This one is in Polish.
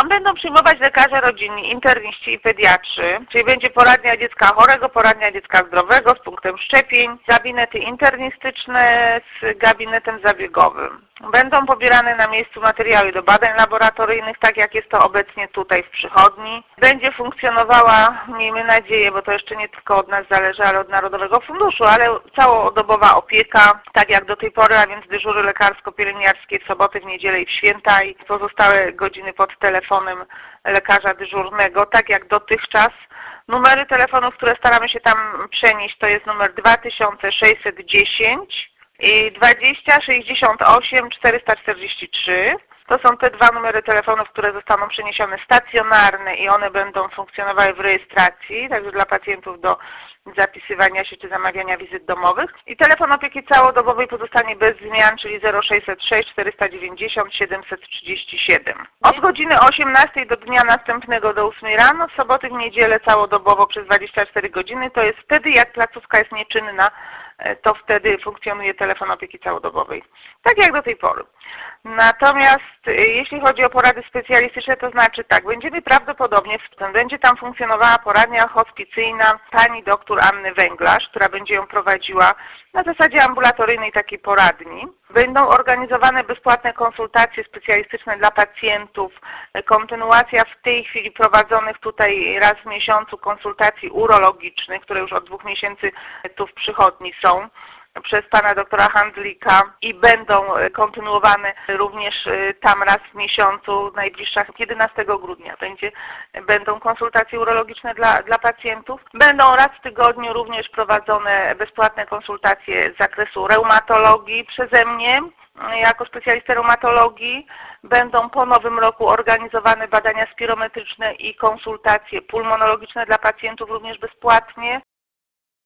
Tam będą przyjmować lekarze rodzinni, interniści i pediatrzy, czyli będzie poradnia dziecka chorego, poradnia dziecka zdrowego z punktem szczepień, gabinety internistyczne z gabinetem zabiegowym. Będą pobierane na miejscu materiały do badań laboratoryjnych, tak jak jest to obecnie tutaj w przychodni. Będzie funkcjonowała, miejmy nadzieję, bo to jeszcze nie tylko od nas zależy, ale od Narodowego Funduszu, ale całodobowa opieka, tak jak do tej pory, a więc dyżury lekarsko-pielęgniarskie w soboty, w niedzielę i w święta i pozostałe godziny pod telefonem lekarza dyżurnego, tak jak dotychczas. Numery telefonów, które staramy się tam przenieść, to jest numer 2610 i 20 68 443. To są te dwa numery telefonów, które zostaną przeniesione stacjonarne i one będą funkcjonowały w rejestracji, także dla pacjentów do zapisywania się czy zamawiania wizyt domowych. I telefon opieki całodobowej pozostanie bez zmian, czyli 0606 490 737. Od godziny 18 do dnia następnego do 8 rano, w soboty, w niedzielę całodobowo przez 24 godziny. To jest wtedy, jak placówka jest nieczynna, to wtedy funkcjonuje telefon opieki całodobowej. Tak jak do tej pory. Natomiast jeśli chodzi o porady specjalistyczne, to znaczy tak, będzie tam funkcjonowała poradnia hospicyjna pani dr Anny Węglarz, która będzie ją prowadziła na zasadzie ambulatoryjnej takiej poradni. Będą organizowane bezpłatne konsultacje specjalistyczne dla pacjentów, kontynuacja w tej chwili prowadzonych tutaj raz w miesiącu konsultacji urologicznych, które już od 2 miesięcy tu w przychodni są, przez pana doktora Handlika i będą kontynuowane również tam raz w miesiącu, najbliższa 11 grudnia będą konsultacje urologiczne dla pacjentów. Będą raz w tygodniu również prowadzone bezpłatne konsultacje z zakresu reumatologii przeze mnie, jako specjalistę reumatologii. Będą po nowym roku organizowane badania spirometryczne i konsultacje pulmonologiczne dla pacjentów również bezpłatnie.